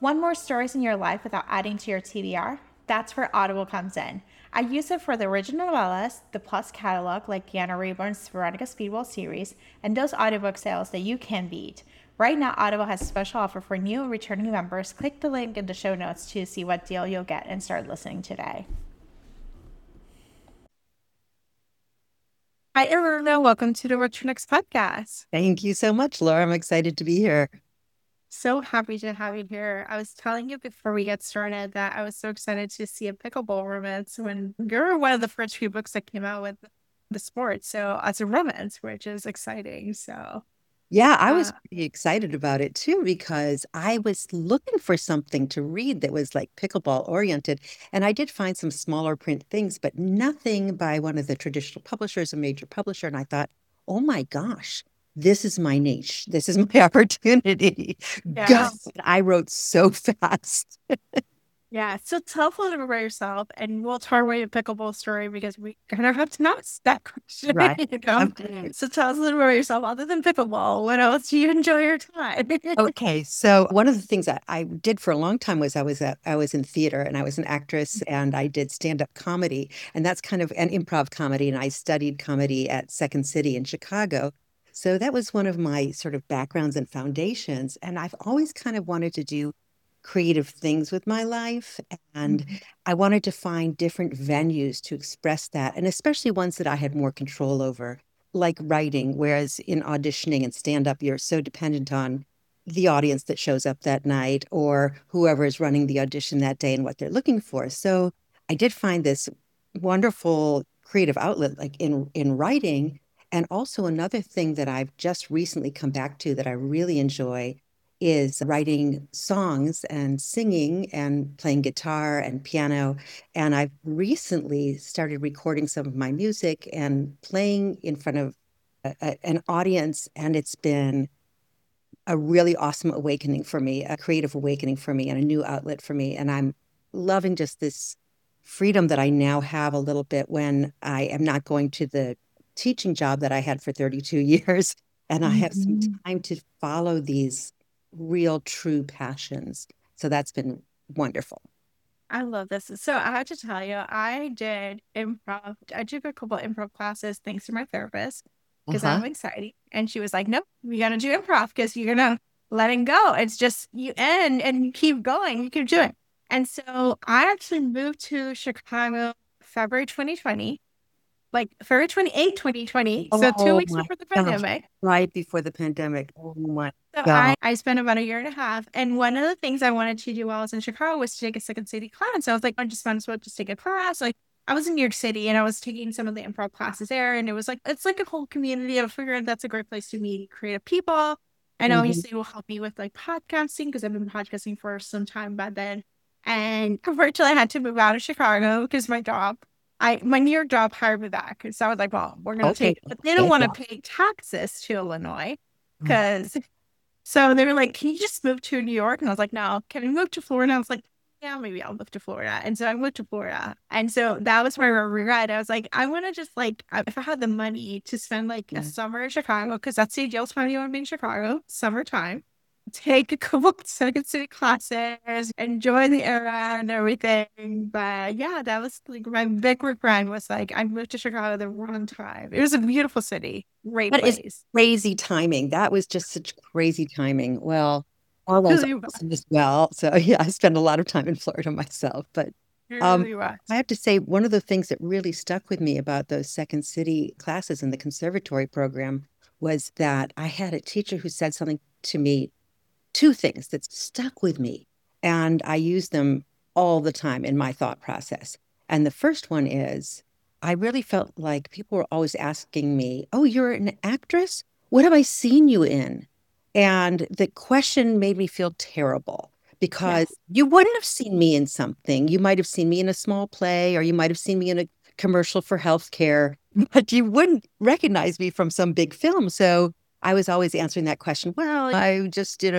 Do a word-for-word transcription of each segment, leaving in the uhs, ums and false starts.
Want more stories in your life without adding to your T B R? That's where Audible comes in. I use it for the original novellas, the Plus catalog like Deanna Rayburn's Veronica Speedwell series, and those audiobook sales that you can beat. Right now, Audible has a special offer for new and returning members. Click the link in the show notes to see what deal you'll get and start listening today. Hi, Aruna. Welcome to the What's Your Next podcast. Thank you so much, Laura. I'm excited to be here. So happy to have you here. I was telling you before we get started that I was so excited to see a pickleball romance when you're one of the first few books that came out with the sport. So as a romance, which is exciting. So Yeah, I was uh, pretty excited about it too because I was looking for something to read that was like pickleball oriented. And I did find some smaller print things, but nothing by one of the traditional publishers, a major publisher. And I thought, oh my gosh, this is my niche. This is my opportunity. God, yes. I wrote so fast. Yeah. So tell us a little bit about yourself and we'll talk about your pickleball story because we kind of have to know that question. Right. You know? Okay. So tell us a little bit about yourself other than pickleball. What else do you enjoy your time? Okay, so one of the things that I did for a long time was I was a, I was in theater and I was an actress and I did stand-up comedy, and that's kind of an improv comedy, and I studied comedy at Second City in Chicago. So that was one of my sort of backgrounds and foundations, and I've always kind of wanted to do creative things with my life, and I wanted to find different venues to express that, and especially ones that I had more control over, like writing, whereas in auditioning and stand-up, you're so dependent on the audience that shows up that night or whoever is running the audition that day and what they're looking for. So I did find this wonderful creative outlet like in in writing. And also another thing that I've just recently come back to that I really enjoy is writing songs and singing and playing guitar and piano. And I've recently started recording some of my music and playing in front of a, a, an audience. And it's been a really awesome awakening for me, a creative awakening for me, and a new outlet for me. And I'm loving just this freedom that I now have a little bit when I am not going to the teaching job that I had for thirty-two years. And I have some Mhm. time to follow these real, true passions. So that's been wonderful. I love this. So I have to tell you, I did improv. I took a couple improv classes thanks to my therapist because Uh-huh. I'm excited. And she was like, nope, we got to do improv because you're going to let it go. It's just you end and you keep going, you keep doing. And so I actually moved to Chicago February twenty twenty, like February twenty-eighth, twenty twenty. So two Oh weeks my before the gosh. pandemic. Right before the pandemic. Oh my So I, God. I spent about a year and a half. And one of the things I wanted to do while I was in Chicago was to take a Second City class. So I was like, I just might as well just take a class. Like I was in New York City and I was taking some of the improv classes there. And it was like, it's like a whole community. I figured that's a great place to meet creative people. And Mhm. obviously it will help me with like podcasting because I've been podcasting for some time by then. And unfortunately I had to move out of Chicago because my job, I my New York job hired me back. So I was like, well, we're gonna Okay. take, but they don't Thank want to God. pay taxes to Illinois because so they were like, can you just move to New York? And I was like, no. Can we move to Florida? I was like, yeah, maybe I'll move to Florida. And so I moved to Florida. And so that was my regret. I was like, I want to just like, if I had the money to spend like a Yeah. summer in Chicago, because that's the ideal time you want to be in Chicago, summertime, take a couple of Second City classes, enjoy the era and everything. But yeah, that was like my big regret was like, I moved to Chicago the wrong time. It was a beautiful city, great That is place. crazy timing. That was just such crazy timing. Well, all those Really was. awesome as well. So yeah, I spent a lot of time in Florida myself. But um, Really was. I have to say, one of the things that really stuck with me about those Second City classes in the conservatory program was that I had a teacher who said something to me, two things that stuck with me, and I use them all the time in my thought process. And the first one is I really felt like people were always asking me, oh, you're an actress? What have I seen you in? And the question made me feel terrible because Yes. you wouldn't have seen me in something. You might have seen me in a small play, or you might have seen me in a commercial for healthcare, but you wouldn't recognize me from some big film. So I was always answering that question, well, I just did a,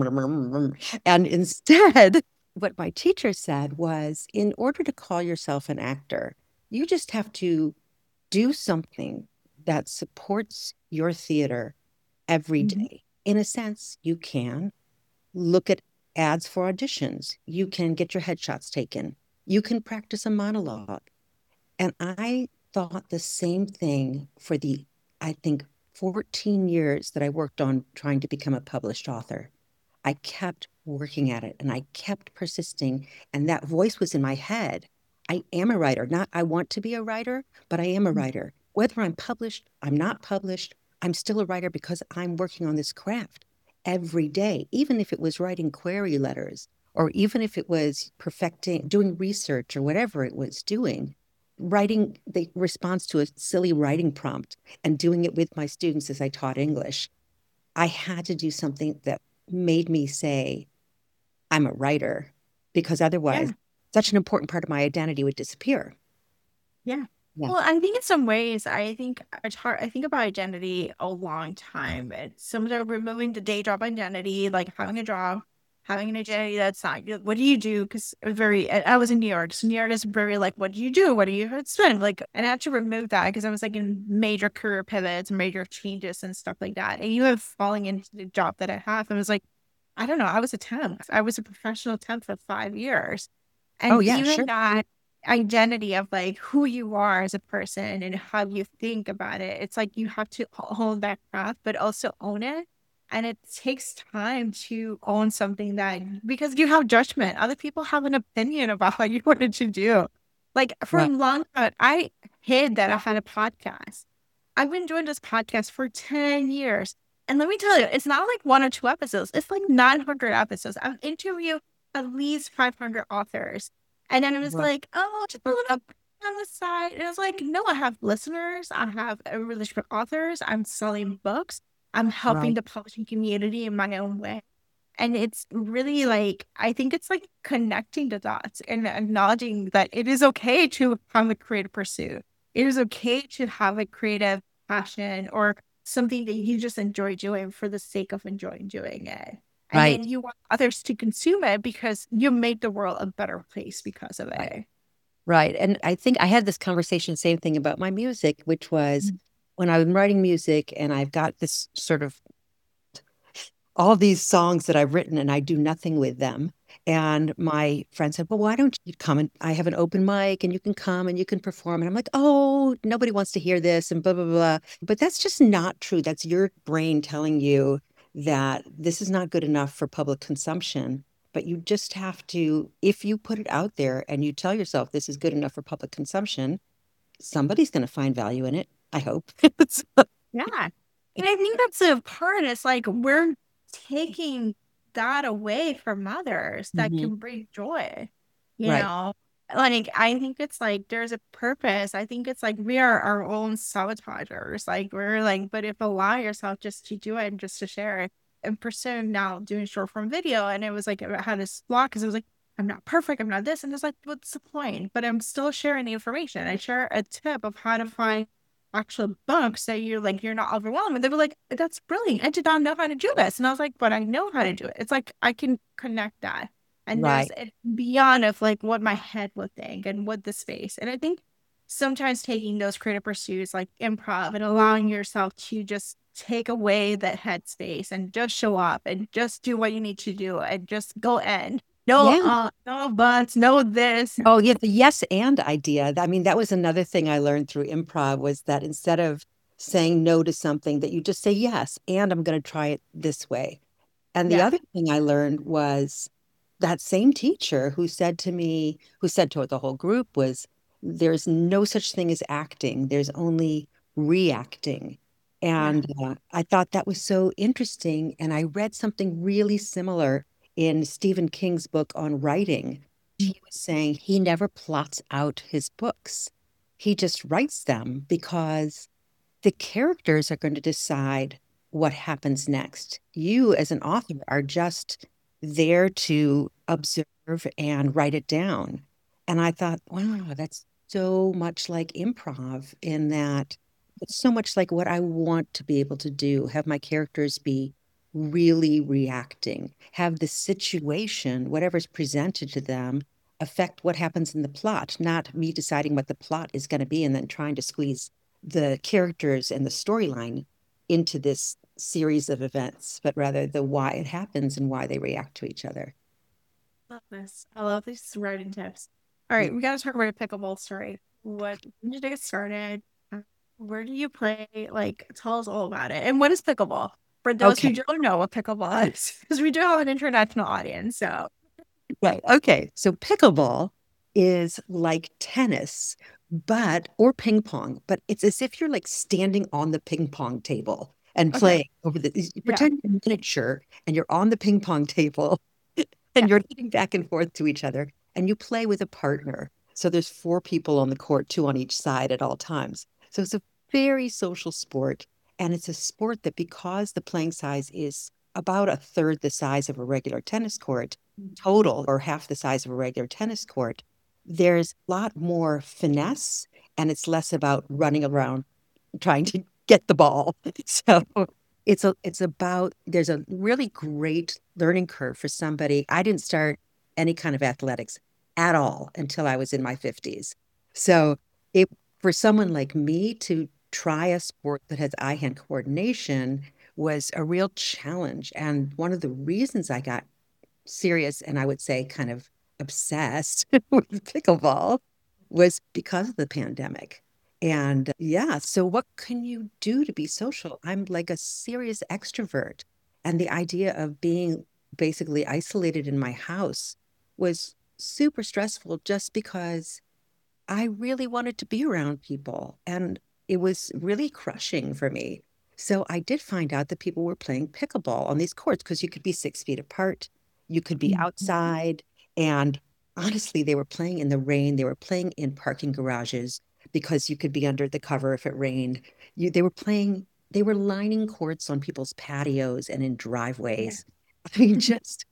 and instead, what my teacher said was, in order to call yourself an actor, you just have to do something that supports your theater every Mhm. day. In a sense, you can look at ads for auditions. You can get your headshots taken. You can practice a monologue. And I thought the same thing for the, I think, fourteen years that I worked on trying to become a published author. I kept working at it and I kept persisting. And that voice was in my head. I am a writer. Not I want to be a writer, but I am a writer. Whether I'm published, I'm not published, I'm still a writer because I'm working on this craft every day, even if it was writing query letters or even if it was perfecting, doing research or whatever it was doing, writing the response to a silly writing prompt and doing it with my students as I taught English. I had to do something that made me say, I'm a writer, because otherwise, Yeah. such an important part of my identity would disappear. Yeah. Yeah. Well, I think in some ways, I think it's hard. I think about identity a long time. It's sometimes removing the day job identity, like having a job, having an identity that's not, what do you do? Because it was very, I I was in New York. So New York is very like, what do you do? What do you spend? Like, and I had to remove that because I was like in major career pivots, major changes and stuff like that. And you have falling into the job that I have. And I was like, I don't know. I was a temp. I was a professional temp for five years. Oh, And yeah, even sure. that identity of like who you are as a person and how you think about it, it's like you have to hold that craft, but also own it. And it takes time to own something that, because you have judgment. Other people have an opinion about what you wanted to do. Like for a Right. long time, I hid that I had a podcast. I've been doing this podcast for ten years. And let me tell you, it's not like one or two episodes. It's like nine hundred episodes. I've interviewed at least five hundred authors. And then it was Right. like, oh, just a little on the side. And I was like, no, I have listeners. I have a relationship with authors. I'm selling books. I'm helping Right. the publishing community in my own way. And it's really like, I think it's like connecting the dots and acknowledging that it is okay to have a creative pursuit. It is okay to have a creative passion or something that you just enjoy doing for the sake of enjoying doing it. And Right. then you want others to consume it because you make the world a better place because of Right. it. Right. And I think I had this conversation, same thing about my music, which was Mm. when I'm writing music and I've got this sort of all these songs that I've written and I do nothing with them. And my friend said, well, why don't you come and I have an open mic and you can come and you can perform. And I'm like, oh, nobody wants to hear this and blah, blah, blah. But that's just not true. That's your brain telling you that this is not good enough for public consumption. But you just have to, if you put it out there and you tell yourself this is good enough for public consumption, somebody's going to find value in it. I hope. Yeah. And I think that's the part. It's like we're taking that away from others that Mhm. can bring joy. You Right. know, like I think it's like there's a purpose. I think it's like we are our own sabotagers. Like we're like, but if allow yourself just to do it and just to share it and pursue now doing short form video. And it was like I had this block because it was like, I'm not perfect, I'm not this. And it's like, what's the point? But I'm still sharing the information. I share a tip of how to find actual books that you're like you're not overwhelmed. And they were like, that's brilliant. I did not know how to do this. And I was like, but I know how to do it. It's like I can connect that. And there's Right. it beyond of like what my head would think and what the space. And I think sometimes taking those creative pursuits like improv and allowing yourself to just take away that headspace and just show up and just do what you need to do and just go in. No, Yeah. uh, no buts, no this. Oh, yeah, the yes and idea. I mean, that was another thing I learned through improv was that instead of saying no to something, that you just say yes, and I'm going to try it this way. And the Yeah, other thing I learned was that same teacher who said to me, who said to the whole group was, there's no such thing as acting. There's only reacting. yeah, And uh, I thought that was so interesting. And I read something really similar in Stephen King's book on writing. He was saying he never plots out his books. He just writes them because the characters are going to decide what happens next. You, as an author, are just there to observe and write it down. And I thought, wow, that's so much like improv in that it's so much like what I want to be able to do, have my characters be really reacting, have the situation, whatever's presented to them, affect what happens in the plot, not me deciding what the plot is going to be and then trying to squeeze the characters and the storyline into this series of events, but rather the why it happens and why they react to each other. Love this. I love these writing tips. All right, we got to talk about a pickleball story. What when did it get started? Uh, Where do you play? Like, tell us all about it. And what is pickleball? For those who Okay. don't know what pickleball is, because we do have an international audience. So, Right. Okay. So pickleball is like tennis, but or ping pong, but it's as if you're like standing on the ping pong table and okay, playing over the you yeah, pretend you're miniature and you're on the ping pong table yeah, and you're hitting back and forth to each other and you play with a partner. So there's four people on the court, two on each side at all times. So it's a very social sport. And it's a sport that because the playing size is about a third the size of a regular tennis court, total or half the size of a regular tennis court, there's a lot more finesse and it's less about running around trying to get the ball. So it's a it's about there's a really great learning curve for somebody. I didn't start any kind of athletics at all until I was in my fifties. So it for someone like me to try a sport that has eye-hand coordination was a real challenge. And one of the reasons I got serious and I would say kind of obsessed with pickleball was because of the pandemic. And yeah, so what can you do to be social? I'm like a serious extrovert. And the idea of being basically isolated in my house was super stressful just because I really wanted to be around people. And it was really crushing for me. So I did find out that people were playing pickleball on these courts because you could be six feet apart, you could be outside. And honestly, they were playing in the rain, they were playing in parking garages because you could be under the cover if it rained. You, they were playing, they were lining courts on people's patios and in yeah, driveways. I mean, just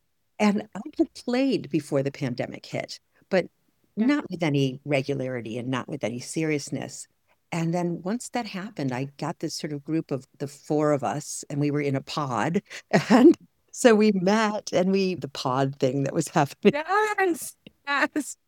and I had played before the pandemic hit, but yeah. not with any regularity and not with any seriousness. And then once that happened, I got this sort of group of the four of us, and we were in a pod. And so we met and we, the pod thing that was happening. Yes, yes.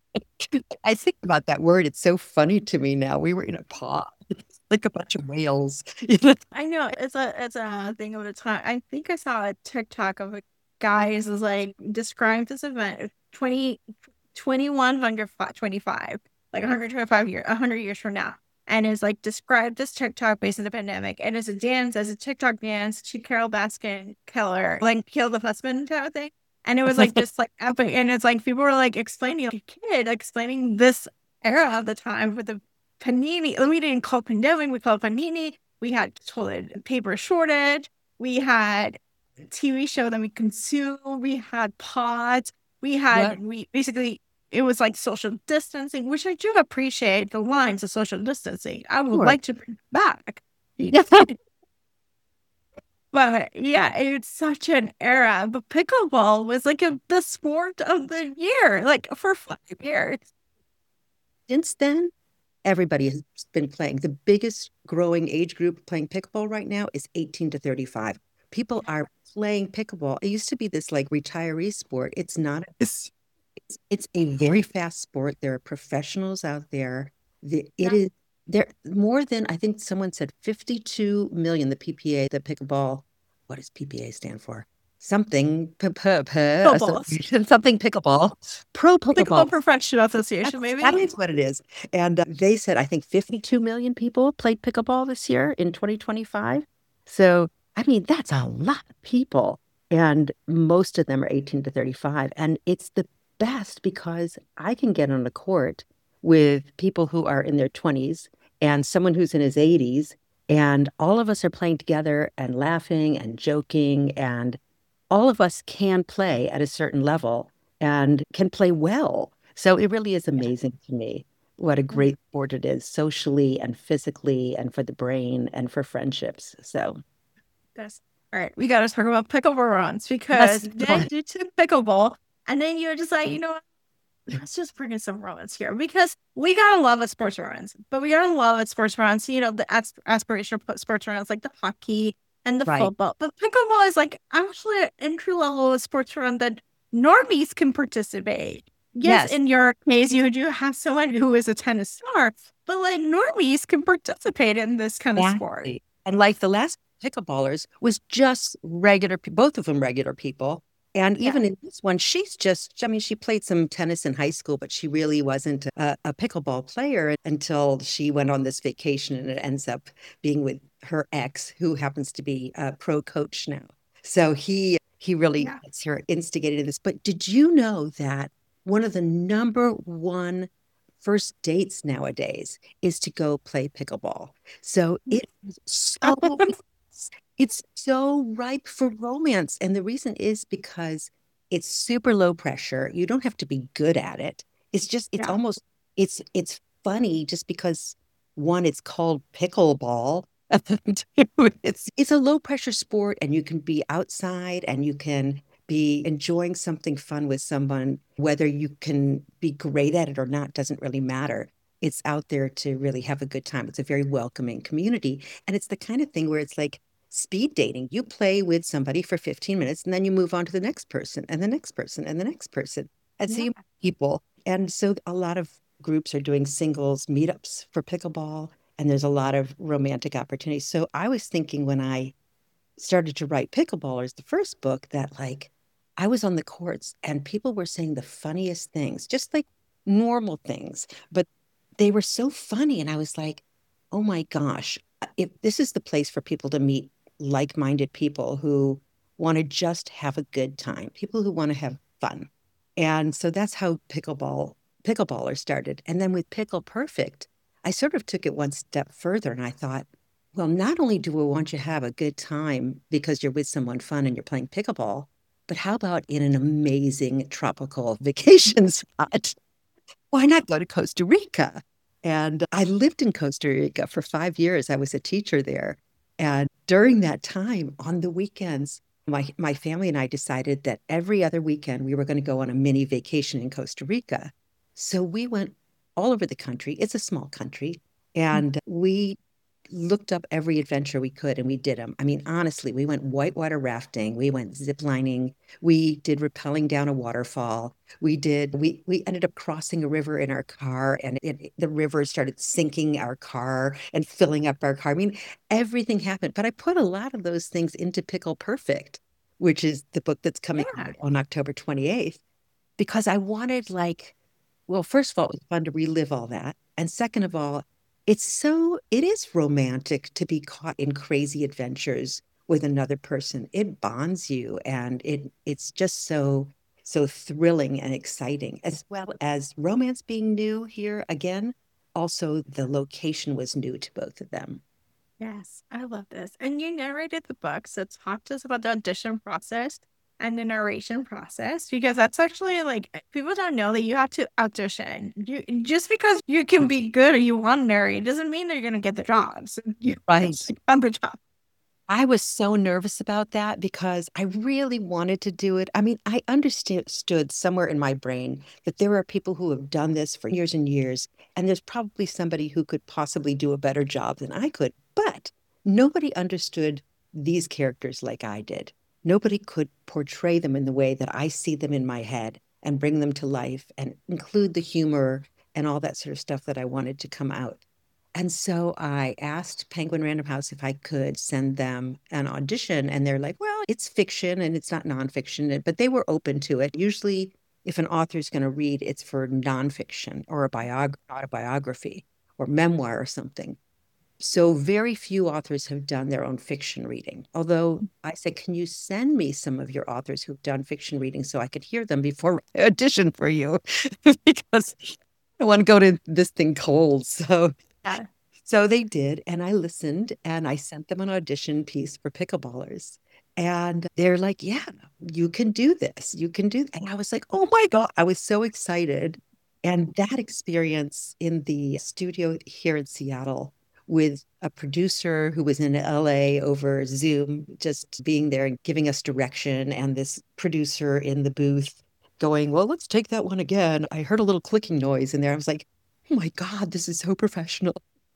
I think about that word. It's so funny to me now. We were in a pod, like a bunch of whales. I know it's a it's a thing of the time. I think I saw a TikTok of a guy who's like described this event twenty twenty one hundred twenty five like one hundred twenty-five years, one hundred years from now. And is like described this TikTok based on the pandemic. And it's a dance, as a TikTok dance to Carol Baskin Keller, like Kill the Husband kind of thing. And it was like just like epic. And it's like people were like explaining, like a kid explaining this era of the time with the panini. We didn't call it pandemic, we called it panini. We had toilet paper shortage. We had T V show that we consumed. We had pods. We What? had, we basically, it was like social distancing, which I do appreciate the lines of social distancing. I would Sure. like to bring it back. But yeah, it's such an era. But pickleball was like a, the sport of the year, like for five years. Since then, everybody has been playing. The biggest growing age group playing pickleball right now is eighteen to thirty-five. People are playing pickleball. It used to be this like retiree sport. It's not. It's, it's, it's a very fast sport. There are professionals out there. The, it Yeah. is there more than I think someone said fifty-two million, the P P A, the pickleball. What does P P A stand for? Something, p- p- p- Pickleballs. association, something pickleball, pro Pickleball pickleball. Professional Association, That's, that maybe? is what it is. And uh, they said, I think fifty-two million people played pickleball this year in twenty twenty-five. So, I mean, that's a lot of people. And most of them are eighteen to thirty-five. And it's the best because I can get on a court with people who are in their twenties and someone who's in his eighties. And all of us are playing together and laughing and joking. And all of us can play at a certain level and can play well. So it really is amazing to me what a great sport it is socially and physically and for the brain and for friendships. So That's all right. We got to talk about pickleball runs because yes, then you took pickleball and then you're just like, you know what? Let's just bring in some romance here because we gotta love at sports runs, but we gotta love at sports runs, you know, the as- aspirational po- sports runs like the hockey and the right. football. But pickleball is like actually an entry level sports run that normies can participate. Yes, Yes, in your case, you do have someone who is a tennis star, but like normies can participate in this kind of sport. exactly. And like the last pickleballers was just regular, pe- both of them regular people. And Yeah. even in this one, she's just, I mean, she played some tennis in high school, but she really wasn't a, a pickleball player until she went on this vacation and it ends up being with her ex, who happens to be a pro coach now. So he he really Yeah. gets her instigated in this. But did you know that one of the number one first dates nowadays is to go play pickleball? So it is so it's so ripe for romance. And the reason is because it's super low pressure. You don't have to be good at it. It's just, it's Yeah. almost, it's, it's funny just because one, it's called pickleball. And two, it's, it's a low pressure sport and you can be outside and you can be enjoying something fun with someone. Whether you can be great at it or not doesn't really matter. It's out there to really have a good time. It's a very welcoming community. And it's the kind of thing where it's like, speed dating. You play with somebody for fifteen minutes and then you move on to the next person and the next person and the next person. And so Yeah. you meet people. And so a lot of groups are doing singles meetups for pickleball, and there's a lot of romantic opportunities. So I was thinking when I started to write Pickleballers, the first book, that like I was on the courts and people were saying the funniest things, just like normal things, but they were so funny. And I was like, oh my gosh, if this is the place for people to meet like-minded people who want to just have a good time, people who want to have fun. And so that's how pickleball pickleballer started. And then with Pickle Perfect, I sort of took it one step further and I thought, well, not only do we want you to have a good time because you're with someone fun and you're playing pickleball, but how about in an amazing tropical vacation spot? Why not go to Costa Rica? And I lived in Costa Rica for five years. I was a teacher there. And during that time, on the weekends, my, my family and I decided that every other weekend we were going to go on a mini vacation in Costa Rica. So we went all over the country. It's a small country. And we looked up every adventure we could and we did them. I mean, honestly, we went whitewater rafting, we went ziplining, we did rappelling down a waterfall. We did, we we ended up crossing a river in our car and it, the river started sinking our car and filling up our car. I mean, everything happened. But I put a lot of those things into Pickle Perfect, which is the book that's coming Yeah. out on October twenty-eighth, because I wanted like, well, first of all, it was fun to relive all that. And second of all, it's so, it is romantic to be caught in crazy adventures with another person. It bonds you and it it's just so, so thrilling and exciting, as well as romance being new here again. Also, the location was new to both of them. Yes, I love this. And you narrated the book, so talk to us about the audition process and the narration process, because that's actually like eh, people don't know that you have to audition. You just because you can be good or you want to narrate doesn't mean that you're gonna get the job. So you Right. got the job. I was so nervous about that because I really wanted to do it. I mean, I understood somewhere in my brain that there are people who have done this for years and years, and there's probably somebody who could possibly do a better job than I could. But nobody understood these characters like I did. Nobody could portray them in the way that I see them in my head and bring them to life and include the humor and all that sort of stuff that I wanted to come out. And so I asked Penguin Random House if I could send them an audition. And they're like, well, it's fiction and it's not nonfiction, but they were open to it. Usually, if an author is going to read, it's for nonfiction or a biog- autobiography or memoir or something. So very few authors have done their own fiction reading. Although I said, can you send me some of your authors who've done fiction reading so I could hear them before I audition for you? Because I want to go to this thing cold. So Yeah. so they did, and I listened and I sent them an audition piece for Pickleballers. And they're like, yeah, you can do this. You can do. And I was like, oh my God, I was so excited. And that experience in the studio here in Seattle with a producer who was in L A over Zoom, just being there and giving us direction, and this producer in the booth going, well, let's take that one again. I heard a little clicking noise in there. I was like, oh my God, this is so professional.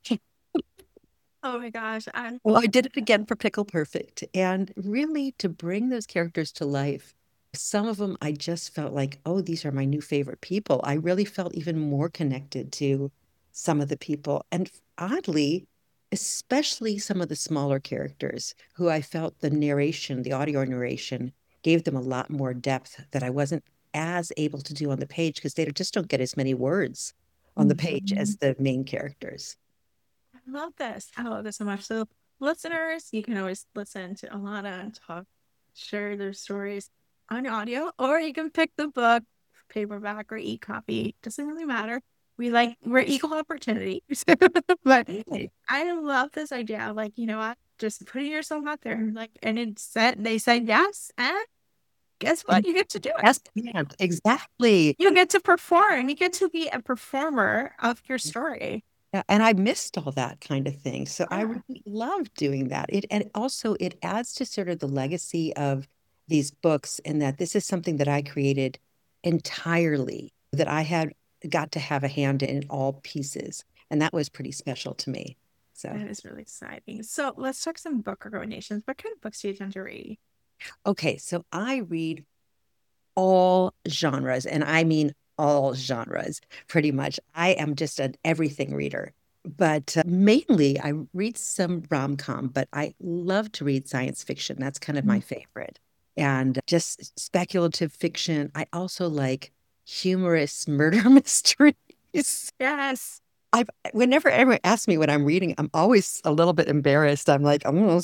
Oh my gosh. And Well, I did it again for Pickle Perfect. And really, to bring those characters to life, some of them I just felt like, oh, these are my new favorite people. I really felt even more connected to some of the people. And oddly, especially some of the smaller characters who I felt the narration, the audio narration gave them a lot more depth that I wasn't as able to do on the page because they just don't get as many words on the page Mhm. as the main characters. I love this. I love this so much. So, listeners, you can always listen to Alana talk, share their stories on audio, or you can pick the book, paperback or e-copy. Doesn't really matter. We like we're equal opportunity. But I love this idea of like, you know what? Just putting yourself out there. Like, and it said they said yes, and guess what? And You get to do it. yes, yeah, exactly. You get to perform. You get to be a performer of your story. Yeah, and I missed all that kind of thing. So I Yeah. really love doing that. It and also it adds to sort of the legacy of these books in that this is something that I created entirely, that I had got to have a hand in all pieces. And that was pretty special to me. So, That is really exciting. So let's talk some book recommendations. What kind of books do you tend to read? okay, so I read all genres, and I mean all genres pretty much. I am just an everything reader. But uh, mainly, I read some rom com, but I love to read science fiction. That's kind of my Mm. favorite. And just speculative fiction. I also like humorous murder mysteries. Yes. I've whenever everyone asks me what I'm reading, I'm always a little bit embarrassed. I'm like, oh,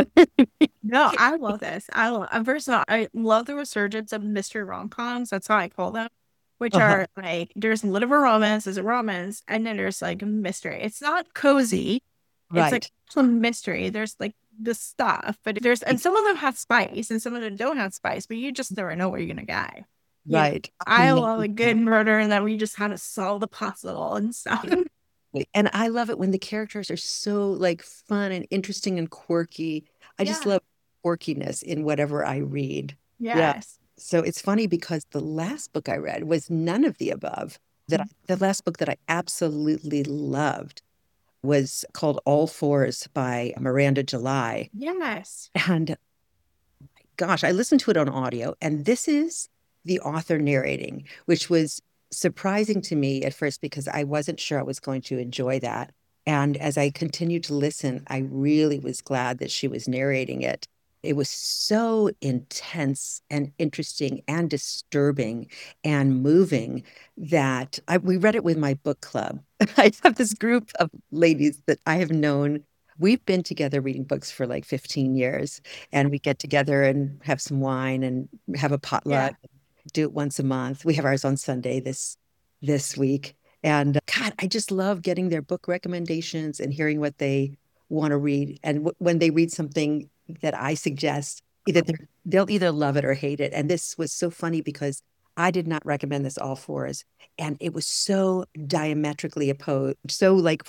No, I love this. I love, uh, first of all, I love the resurgence of mystery rom-coms. That's how I call them, which uh-huh. are like, there's a little bit of romance, there's a romance, and then there's like a mystery. It's not cozy. It's like Right, some mystery. There's like the stuff, but there's, and some of them have spice and some of them don't have spice, but you just never know where you're going to get. You know, right. I I love love a good that. murder and then we just kind of solve the puzzle and stuff. And I love it when the characters are so like fun and interesting and quirky. I just Yeah. love quirkiness in whatever I read. Yeah. Yes. So it's funny because the last book I read was none of the above. That I, the last book that I absolutely loved was called All Fours by Miranda July. Yes. And gosh, I listened to it on audio, and this is the author narrating, which was surprising to me at first because I wasn't sure I was going to enjoy that. And as I continued to listen, I really was glad that she was narrating it. It was so intense and interesting and disturbing and moving that I, we read it with my book club. I have this group of ladies that I have known. We've been together reading books for like fifteen years, and we get together and have some wine and have a Yeah. potluck, do it once a month. We have ours on Sunday this this week. And uh, God, I just love getting their book recommendations and hearing what they want to read. And w- when they read something that I suggest, either they're- they'll either love it or hate it. And this was so funny because I did not recommend this all fours, and it was so diametrically opposed, so like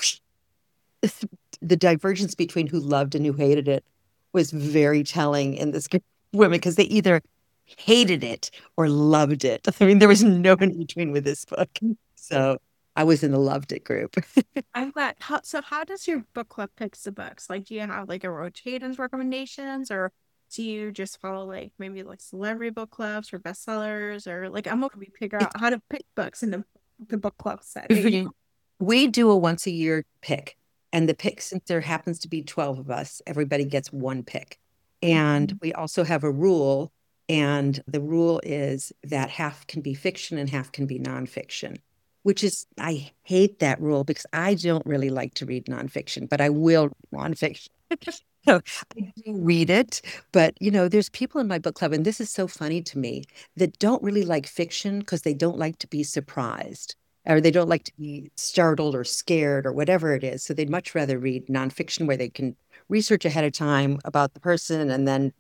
the divergence between who loved and who hated it was very telling in this group of women because they either hated it or loved it. I mean, there was no in between with this book. So I was in the loved it group. I'm glad. How, so how does your book club picks the books? Like, do you have like a rotating recommendations, or do you just follow like maybe like celebrity book clubs or bestsellers, or like I'm hoping we figure It's out how to pick books in the the book club setting. we do a once a year pick, and the pick, since there happens to be twelve of us, everybody gets one pick. And we also have a rule, and the rule is that half can be fiction and half can be nonfiction, which is, I hate that rule because I don't really like to read nonfiction, but I will read nonfiction. So I do read it, but you know, there's people in my book club, and this is so funny to me, that don't really like fiction because they don't like to be surprised or they don't like to be startled or scared or whatever it is. So they'd much rather read nonfiction where they can research ahead of time about the person and then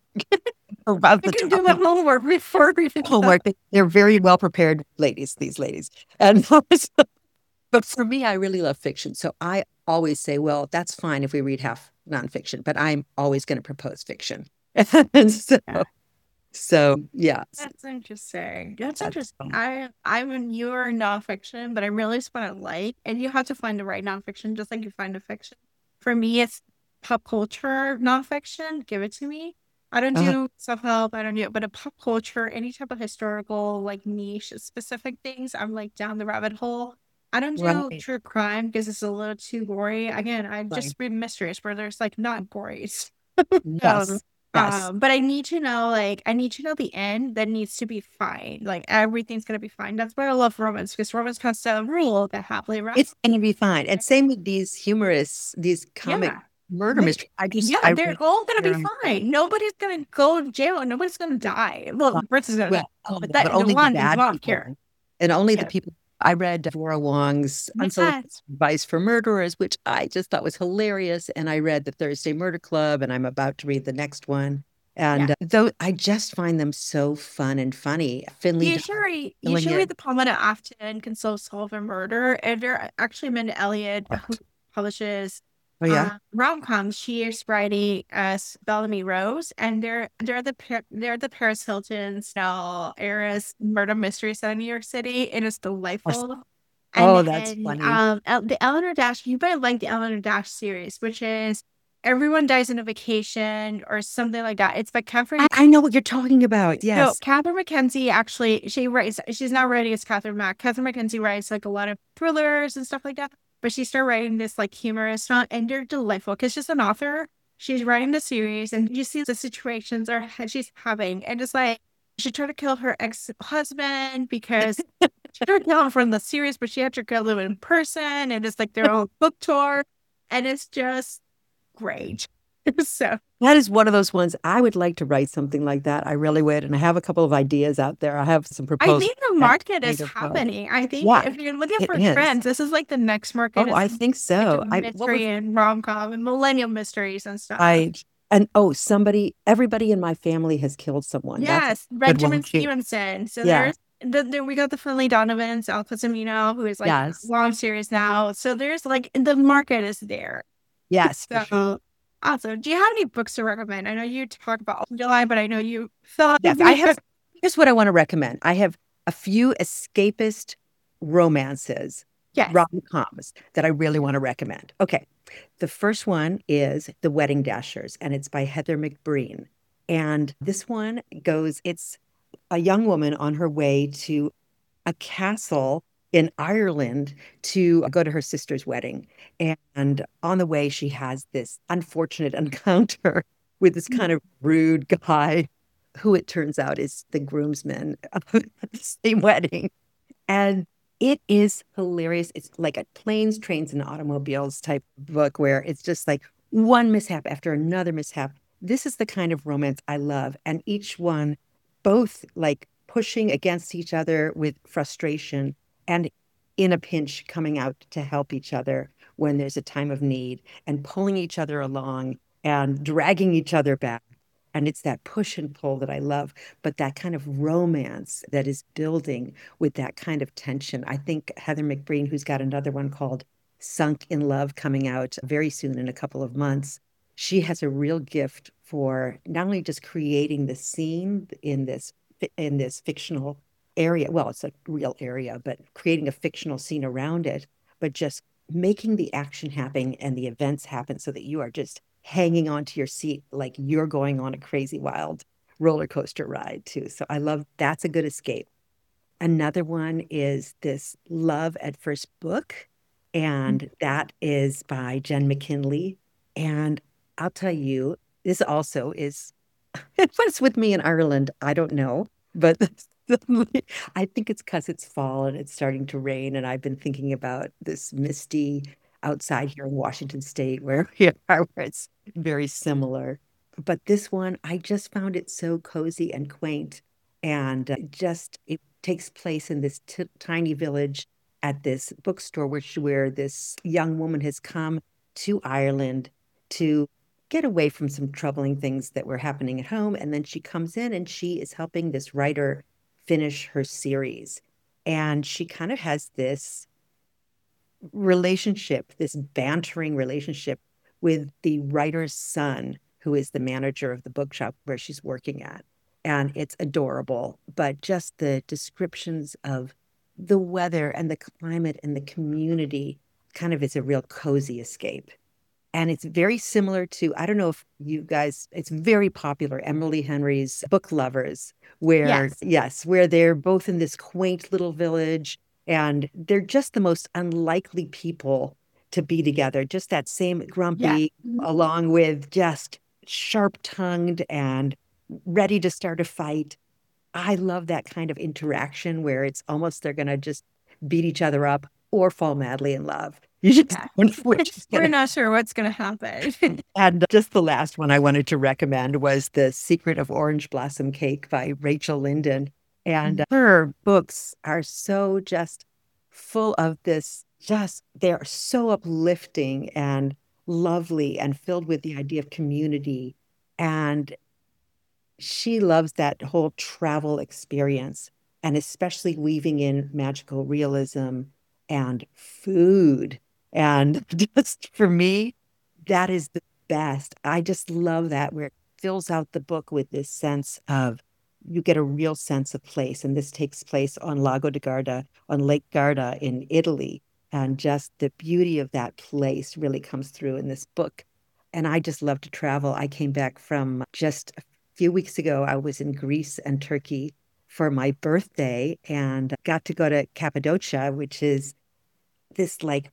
about I the can do my topic. homework before reading the Homework. They're very well prepared ladies, these ladies. And but for me, I really love fiction. So I always say, well, that's fine if we read half nonfiction, but I'm always going to propose fiction. And so, Yeah. so yeah, That's interesting. That's that's interesting. fun. I I'm a newer nonfiction, but I realize what I like, and you have to find the right nonfiction, just like you find a fiction. For me, it's pop culture nonfiction. Give it to me. I don't Uh, do self help. I don't do, but a pop culture, any type of historical, like niche specific things, I'm like down the rabbit hole. I don't do right, true crime because it's a little too gory. Again, I right. just read mysteries where there's like not gory. Um, Yes. Yes. Um, but I need to know, like, I need to know the end that needs to be fine. Like, everything's gonna be fine. That's why I love romance, because romance has to rule that happily ever after. It's going to be fine. And same with these humorous, these comic Yeah. murder They, mysteries. I just, yeah, I they're read, all gonna be they're, fine. Nobody's gonna go to jail and nobody's gonna die. Well, Prince is gonna die, well, oh, but but that the only the one does bad not care. people and only the Yeah. people. I read Devorah Wong's Unsolicited Yes. Advice for Murderers, which I just thought was hilarious. And I read The Thursday Murder Club, and I'm about to read the next one. Yeah. And uh, though I just find them so fun and funny. Finley You Dodd, should read, you killing should it. read the Palmetto Afton Can So Solve a Murder. And they're actually Amanda Elliott, who publishes Oh, yeah. uh, rom-coms. She is writing as Bellamy Rose, and they're they're the Pa- they're the Paris Hilton style era's murder mystery set in New York City. It is delightful. And Oh, that's then funny. um El- the Eleanor Dash, you might like the Eleanor Dash series, which is Everyone Dies on a Vacation or something like that. It's by I, Catherine. I know what you're talking about. No, Yes. Catherine Mackenzie actually, she writes, she's not writing as Catherine Mack. Catherine Mackenzie writes like a lot of thrillers and stuff like that. But she started writing this like humorous not, and they're delightful because she's an author. She's writing the series and you see the situations are she's having. And it's like she tried to kill her ex-husband because she tried to kill him from the series, but she had to kill him in person. And it's like their own book tour. And it's just great. So That is one of those ones I would like to write something like that. I really would. And I have a couple of ideas out there. I have some I proposals. think the That market is kind of go. happening. I think Yeah, if you're looking it for is. trends, this is like the next market Oh, is I think like so. a I what was mystery and rom-com and millennial mysteries and stuff. I and oh, somebody, everybody in my family has killed someone. That's a Yes, good one Benjamin too. Stevenson. So Yeah. there's then then we got the Finley Donovans, Al Pacino, who is like Yes. long series now. So there's like the market is there. Yes, for sure. So awesome. Do you have any books to recommend? I know you talk about July, but I know you thought Yes, I have. Here's what I want to recommend. I have a few escapist romances, yes. rom-coms that I really want to recommend. Okay. The first one is The Wedding Dashers, and it's by Heather McBreen. And this one goes, it's a young woman on her way to a castle in Ireland to go to her sister's wedding. And on the way, she has this unfortunate encounter with this kind of rude guy who it turns out is the groomsman of the same wedding. And it is hilarious. It's like a planes, trains, and automobiles type book where it's just like one mishap after another mishap. This is the kind of romance I love. And each one, both like pushing against each other with frustration and in a pinch coming out to help each other when there's a time of need and pulling each other along and dragging each other back. And it's that push and pull that I love, but that kind of romance that is building with that kind of tension. I think Heather McBreen, who's got another one called Sunk in Love coming out very soon in a couple of months, she has a real gift for not only just creating the scene in this in this fictional area. Well, it's a real area, but creating a fictional scene around it, but just making the action happen and the events happen so that you are just hanging onto your seat like you're going on a crazy wild roller coaster ride too. So I love that's a good escape. Another one is this Love at First Book, and that is by Jen McKinley. And I'll tell you, this also is what's with me in Ireland, I don't know, but I think it's because it's fall and it's starting to rain, and I've been thinking about this misty outside here in Washington State where we are, where it's very similar. But this one, I just found it so cozy and quaint, and uh, just it takes place in this t tiny village at this bookstore, which where this young woman has come to Ireland to get away from some troubling things that were happening at home. And then she comes in and she is helping this writer finish her series. And she kind of has this relationship, this bantering relationship with the writer's son, who is the manager of the bookshop where she's working at. And it's adorable, but just the descriptions of the weather and the climate and the community kind of is a real cozy escape. And it's very similar to, I don't know if you guys, it's very popular, Emily Henry's Book Lovers, where, Yes. yes, where they're both in this quaint little village and they're just the most unlikely people to be together. Just that same Yeah. grumpy, along with just sharp-tongued and ready to start a fight. I love that kind of interaction where it's almost they're going to just beat each other up or fall madly in love. You just Yeah. don't know which is We're going not sure what's going to happen. to. And just the last one I wanted to recommend was The Secret of Orange Blossom Cake by Rachel Linden. And her books are so just full of this, just, they're so uplifting and lovely and filled with the idea of community. And she loves that whole travel experience and especially weaving in magical realism and food. And just for me, that is the best. I just love that where it fills out the book with this sense of you get a real sense of place. And this takes place on Lago di Garda, on Lake Garda in Italy. And just the beauty of that place really comes through in this book. And I just love to travel. I came back from just a few weeks ago, I was in Greece and Turkey for my birthday and got to go to Cappadocia, which is this like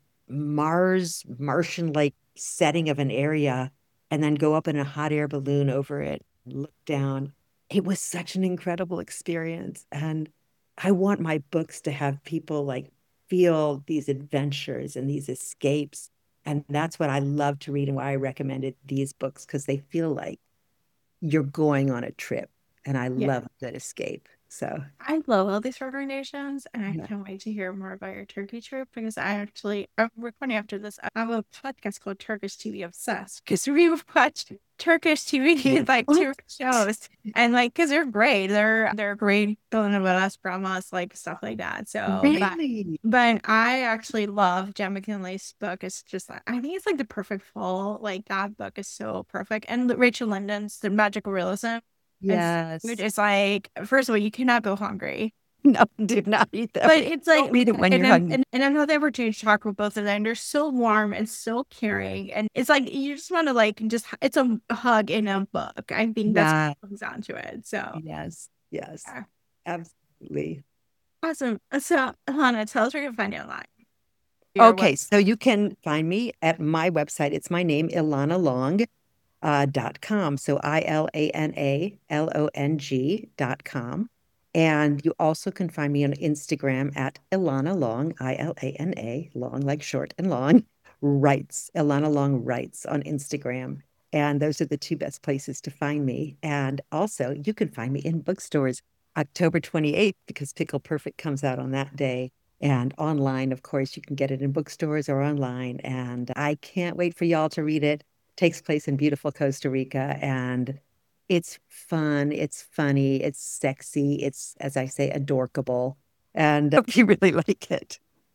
Mars, Martian like setting of an area, and then go up in a hot air balloon over it, look down. It was such an incredible experience. And I want my books to have people like feel these adventures and these escapes. And that's what I love to read and why I recommended these books because they feel like you're going on a trip. And I Yeah. love that escape. So I love all these recommendations, and I yeah. can't wait to hear more about your Turkey trip because I actually, I'm recording after this. I have a podcast called Turkish T V Obsessed because we watch Turkish T V, like Turkish shows, and like, because they're great. They're they're great telenovelas, dramas, like stuff like that. So, but, Really? but I actually love Jen McKinley's book. It's just like, I think it's like the perfect fall. Like, that book is so perfect. And Rachel Linden's The Magical Realism. It's Yes. it's like, first of all, you cannot go hungry. No, do not eat that. But it's like, Don't eat it when and, you're I'm, hungry. and, and I've had the opportunity to talk with both of them. They're so warm and so caring. And it's like, you just want to like, just, it's a hug in a book. I think that's Yeah. what comes down to it. So, Yes. Yes. yeah. Absolutely. Awesome. So, Hannah, tell us where you can find you online. Your Okay, web- so you can find me at my website. It's my name, Ilana Long, uh, dot com. So I L A N A L O N G dot com. And you also can find me on Instagram at Ilana Long, I L A N A, long like short and long, writes, Ilana Long writes on Instagram. And those are the two best places to find me. And also, you can find me in bookstores October twenty-eighth because Pickle Perfect comes out on that day. And online, of course, you can get it in bookstores or online. And I can't wait for y'all to read it. It takes place in beautiful Costa Rica. And it's fun, it's funny, it's sexy, it's, as I say, adorkable. And I hope you really like it.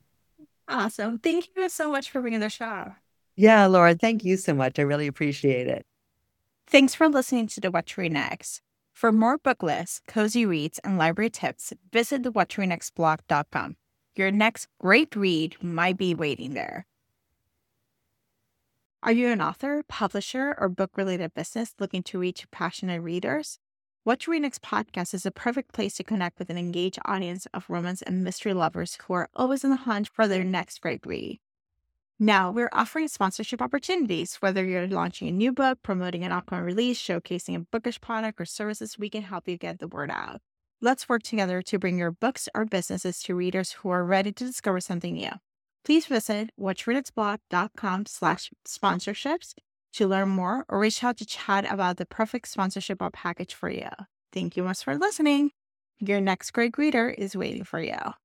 Awesome. Thank you so much for being on the show. Yeah, Laura, thank you so much. I really appreciate it. Thanks for listening to the What to Read Next. For more book lists, cozy reads, and library tips, visit the what to read next blog dot com. Your next great read might be waiting there. Are you an author, publisher, or book-related business looking to reach passionate readers? What to Read Next podcast is a perfect place to connect with an engaged audience of romance and mystery lovers who are always on the hunt for their next great read. Now, we're offering sponsorship opportunities. Whether you're launching a new book, promoting an upcoming release, showcasing a bookish product or services, we can help you get the word out. Let's work together to bring your books or businesses to readers who are ready to discover something new. Please visit what to read next blog dot com slash sponsorships to learn more or reach out to chat about the perfect sponsorship or package for you. Thank you much for listening. Your next great reader is waiting for you.